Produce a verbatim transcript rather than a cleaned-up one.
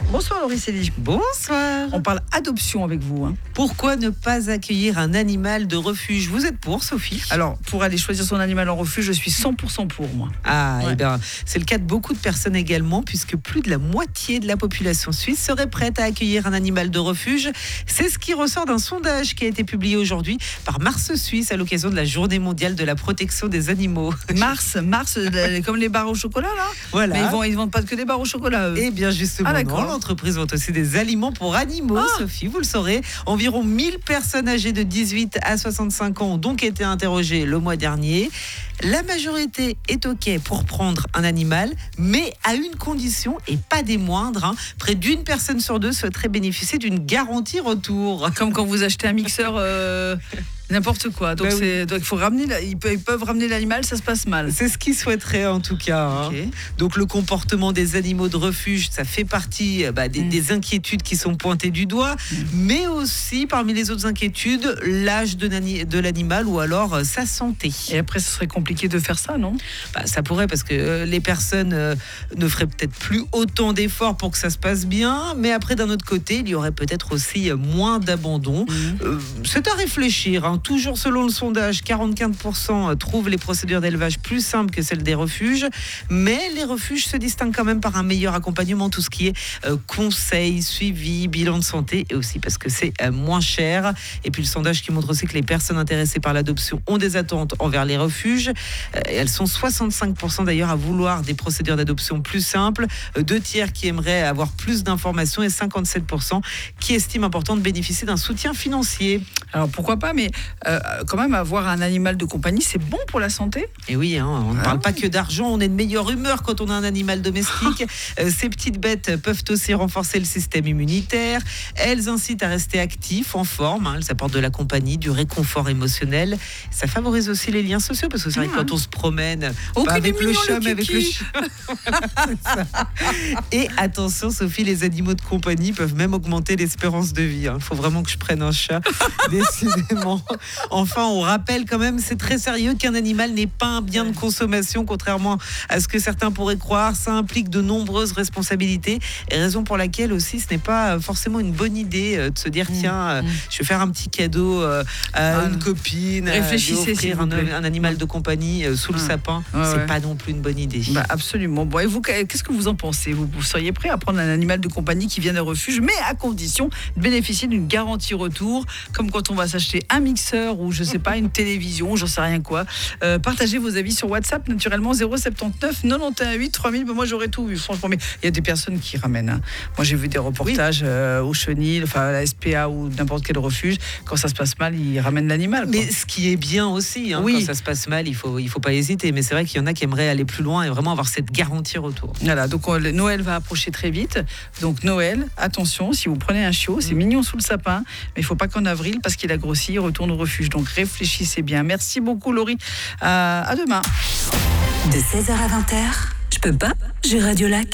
Bonsoir Laurie Célie. Bonsoir. On parle adoption avec vous. Hein. Pourquoi ne pas accueillir un animal de refuge? Vous êtes pour, Sophie? Alors, pour aller choisir son animal en refuge, je suis cent pour cent pour moi. Ah, Ouais. eh bien, c'est le cas de beaucoup de personnes également, puisque plus de la moitié de la population suisse serait prête à accueillir un animal de refuge. C'est ce qui ressort d'un sondage qui a été publié aujourd'hui par Mars Suisse à l'occasion de la Journée mondiale de la protection des animaux. Mars, Mars, euh, comme les barres au chocolat là. Voilà. Mais ils vont, ils vendent pas que des barres au chocolat. Eux. Eh bien justement, Ah, non, d'accord. l'entreprise vend aussi des aliments pour animaux, Ah. Sophie, vous le saurez. Environ mille personnes âgées de dix-huit à soixante-cinq ans ont donc été interrogées le mois dernier. La majorité est OK pour prendre un animal, mais à une condition, et pas des moindres. Hein. Près d'une personne sur deux souhaiterait bénéficier d'une garantie retour. Comme quand vous achetez un mixeur, euh, n'importe quoi. Donc, Bah oui. c'est, donc il faut ramener, la- ils, peuvent, ils peuvent ramener l'animal, ça se passe mal. C'est ce qu'ils souhaiteraient en tout cas. Hein. Ok. Donc le comportement des animaux de refuge, ça fait partie euh, bah, des, Mm. des inquiétudes qui sont pointées du doigt, Mm. mais aussi parmi les autres inquiétudes, l'âge de, nani- de l'animal ou alors euh, sa santé. Et après, ce serait compliqué de faire ça, non? Bah, ça pourrait parce que euh, les personnes euh, ne feraient peut-être plus autant d'efforts pour que ça se passe bien, mais après d'un autre côté, il y aurait peut-être aussi euh, moins d'abandon. Euh, c'est à réfléchir. Hein. Toujours selon le sondage, quarante-quinze pour cent trouvent les procédures d'élevage plus simples que celles des refuges, mais les refuges se distinguent quand même par un meilleur accompagnement, tout ce qui est euh, conseil, suivi, bilan de santé, et aussi parce que c'est euh, moins cher. Et puis le sondage qui montre aussi que les personnes intéressées par l'adoption ont des attentes envers les refuges. Euh, elles sont soixante-cinq pour cent d'ailleurs à vouloir des procédures d'adoption plus simples, euh, deux tiers qui aimeraient avoir plus d'informations et cinquante-sept pour cent qui estiment important de bénéficier d'un soutien financier. Alors pourquoi pas, mais euh, quand même avoir un animal de compagnie, c'est bon pour la santé. Et oui, hein, on ne Ah parle oui. pas que d'argent, on est de meilleure humeur quand on a un animal domestique. Euh, ces petites bêtes peuvent aussi renforcer le système immunitaire. Elles incitent à rester actifs, en forme. Hein, elles apportent de la compagnie, du réconfort émotionnel. Ça favorise aussi les liens sociaux parce que c'est vrai que Ah. quand on se promène, Oh, pas qu'il est avec le mignon, chat, le mais avec le kiki. chien. C'est ça. Et attention, Sophie, les animaux de compagnie peuvent même augmenter l'espérance de vie. Il faut vraiment que je prenne un chat, décidément. Enfin, on rappelle quand même, c'est très sérieux qu'un animal n'est pas un bien de consommation, contrairement à ce que certains pourraient croire. Ça implique de nombreuses responsabilités, et raison pour laquelle aussi ce n'est pas forcément une bonne idée euh, de se dire tiens, euh, je vais faire un petit cadeau euh, à Ah, une copine, euh, réfléchissez, lui offrir s'il vous un, plaît. un animal de compagnie euh, sous le Ah. sapin. Ouais, c'est ouais. pas non plus une bonne idée. Bah absolument. Bon, et vous, qu'est-ce que vous en pensez? vous, vous seriez prêt à prendre un animal de compagnie qui vient d'un refuge, mais à condition de bénéficier d'une garantie retour, comme quand on va s'acheter un mixeur ou je sais pas, une télévision, j'en sais rien quoi. Euh, partagez vos avis sur WhatsApp, naturellement, zéro soixante-dix-neuf quatre-vingt-onze huit trois mille. Moi, j'aurais tout vu, franchement. Mais il y a des personnes qui ramènent. Hein. Moi, j'ai vu des reportages euh, au Chenil, enfin à la S P A ou n'importe quel refuge. Quand ça se passe mal, ils ramènent l'animal. quoi. Mais ce qui est bien aussi, hein, Oui. quand ça se passe mal, il faut, il faut pas hésiter. Mais c'est vrai qu'il y en a qui aimeraient aller plus loin et vraiment avoir cette garantie retour. Voilà, donc on- le Noël va approcher très vite. Donc Noël, attention, si vous prenez un chiot, c'est mignon sous le sapin, mais il faut pas qu'en avril, parce qu'il a grossi, il retourne au refuge. Donc réfléchissez bien. Merci beaucoup Laurie. À, à demain. De seize heures à vingt heures, je peux pas, j'ai Radio Lac.